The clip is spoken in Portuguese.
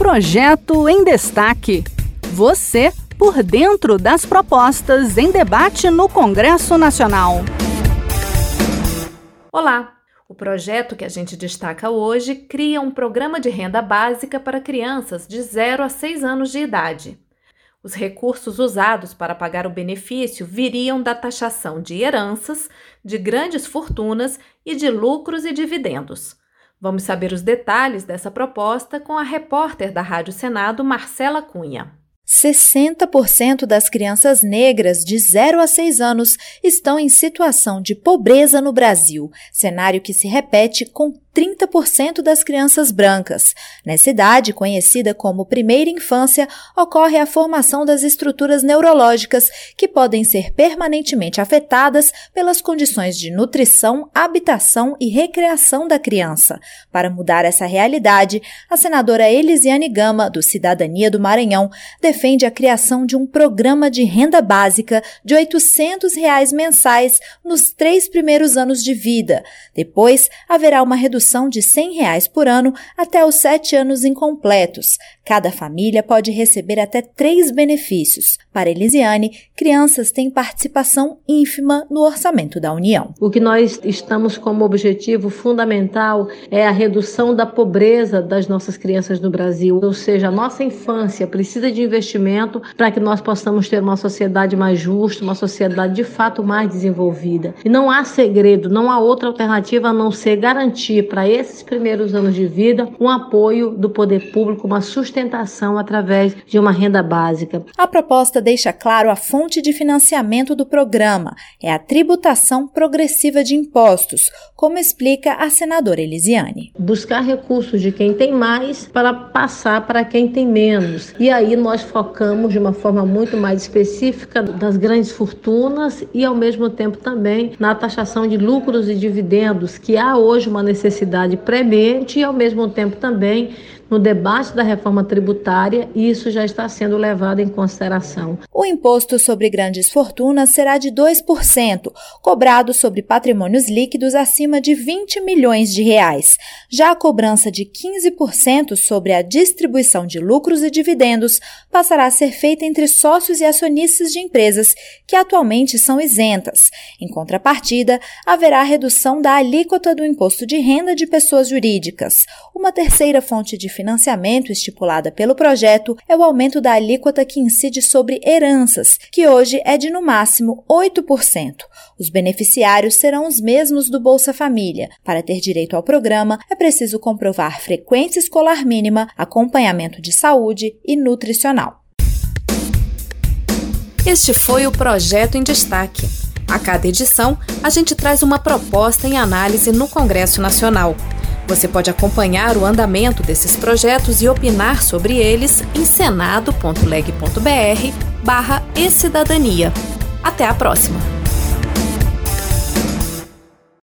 Projeto em Destaque. Você por dentro das propostas em debate no Congresso Nacional. Olá! O projeto que a gente destaca hoje cria um programa de renda básica para crianças de 0 a 6 anos de idade. Os recursos usados para pagar o benefício viriam da taxação de heranças, de grandes fortunas e de lucros e dividendos. Vamos saber os detalhes dessa proposta com a repórter da Rádio Senado, Marcela Cunha. 60% das crianças negras de 0 a 6 anos estão em situação de pobreza no Brasil, cenário que se repete com 30% das crianças brancas. Nessa idade, conhecida como primeira infância, ocorre a formação das estruturas neurológicas que podem ser permanentemente afetadas pelas condições de nutrição, habitação e recreação da criança. Para mudar essa realidade, a senadora Elisiane Gama, do Cidadania do Maranhão, defende a criação de um programa de renda básica de R$ 800 mensais nos 3 primeiros anos de vida. Depois, haverá uma redução de R$ 100 por ano até os 7 anos incompletos. Cada família pode receber até 3 benefícios. Para Elisiane, crianças têm participação ínfima no orçamento da União. O que nós estamos como objetivo fundamental é a redução da pobreza das nossas crianças no Brasil. Ou seja, a nossa infância precisa de investimento para que nós possamos ter uma sociedade mais justa, uma sociedade de fato mais desenvolvida. E não há segredo, não há outra alternativa a não ser garantir para esses primeiros anos de vida um apoio do poder público, uma sustentação através de uma renda básica. A proposta deixa claro a fonte de financiamento do programa, é a tributação progressiva de impostos, como explica a senadora Elisiane. Buscar recursos de quem tem mais para passar para quem tem menos. E aí nós focamos de uma forma muito mais específica nas grandes fortunas e ao mesmo tempo também na taxação de lucros e dividendos, que há hoje uma necessidade premente e ao mesmo tempo também no debate da reforma tributária, isso já está sendo levado em consideração. O imposto sobre grandes fortunas será de 2%, cobrado sobre patrimônios líquidos acima de R$20 milhões. Já a cobrança de 15% sobre a distribuição de lucros e dividendos passará a ser feita entre sócios e acionistas de empresas que atualmente são isentas. Em contrapartida, haverá redução da alíquota do imposto de renda de pessoas jurídicas. Uma terceira fonte de financiamento estipulada pelo projeto é o aumento da alíquota que incide sobre heranças, que hoje é de no máximo 8%. Os beneficiários serão os mesmos do Bolsa Família. Para ter direito ao programa, é preciso comprovar frequência escolar mínima, acompanhamento de saúde e nutricional. Este foi o Projeto em Destaque. A cada edição, a gente traz uma proposta em análise no Congresso Nacional. Você pode acompanhar o andamento desses projetos e opinar sobre eles em senado.leg.br/ecidadania. Até a próxima!